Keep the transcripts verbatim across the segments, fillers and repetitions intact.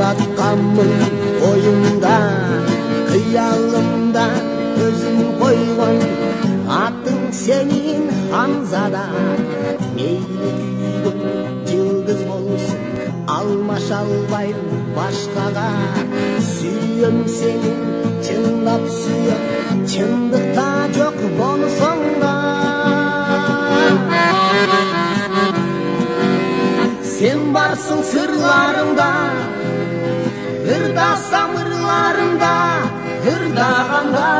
жаратканмын ойымда, кыялымда өзүм койгон атың сенин Ханзада. Мейли күйгөн жылдыз болсун, алмаша албайм башкага. Сүйөм сени, чындап сүйөм, чындыкта жок болсоң да. Sen барсың сырларымда, ырдасам ырларымда, ырдаганда.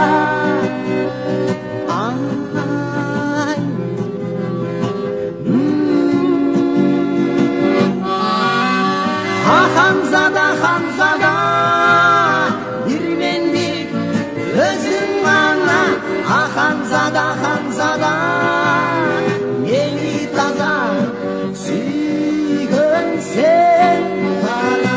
Ханзада, Ханзада, бир мендик өзүң гана. Ханзада, Ханзада, мени таза сүйгөн сен гана.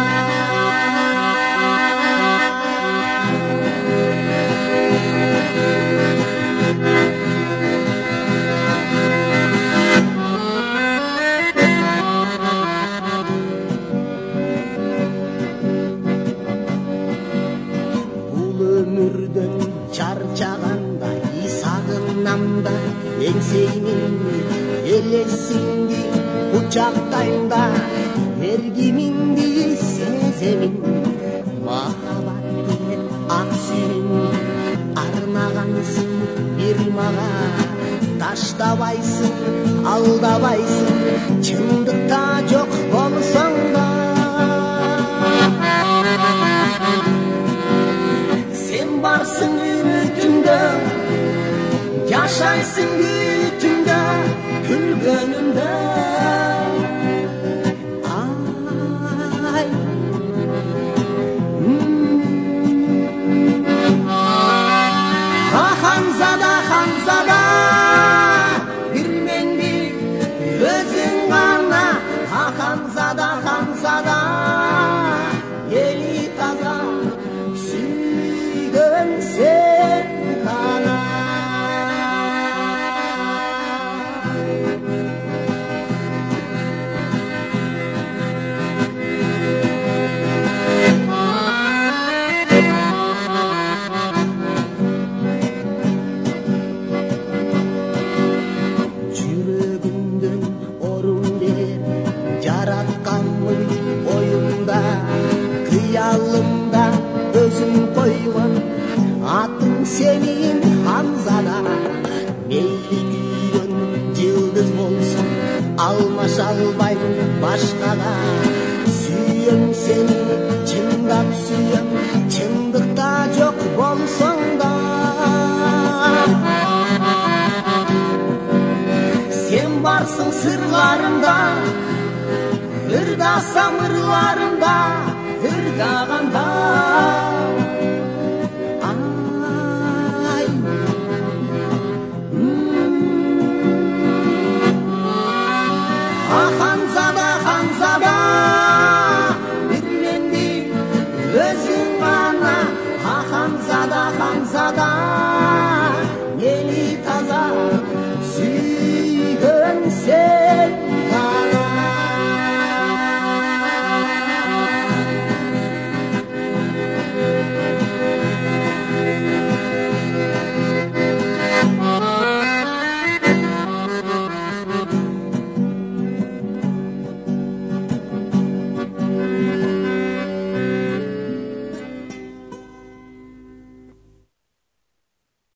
Өмүрдөн чарчагандай сагынамда, эңсеймин элесиңди кучактайм да. Эргимиңди сеземин, махабат деле ак сүйүм, арнагансың бир мага. Таштабайсың, алдабайсың, чындыкта жок болсоң да. Барсың үмүтүмдө, жашайсың күтүмдө, күлгөнүмдө. Ай, Ханзада, Ханзада, бир мендик өзүң гана. Ханзада, Ханзада, ели таза сүйгөн сен гана. Жүрөгүмдөн орун бер, жаратканмын оюмда, кыялымда өзүм койгон атың сенин Ханзада. Мейли күйгөн жылдыз болсун, алмаша албайм башкага. Сүйөм сени, чындап сүйөм, чындыкта жок болсоң да. Sen барсың сырларымда, ырдасам ырларымда, ырдаганда.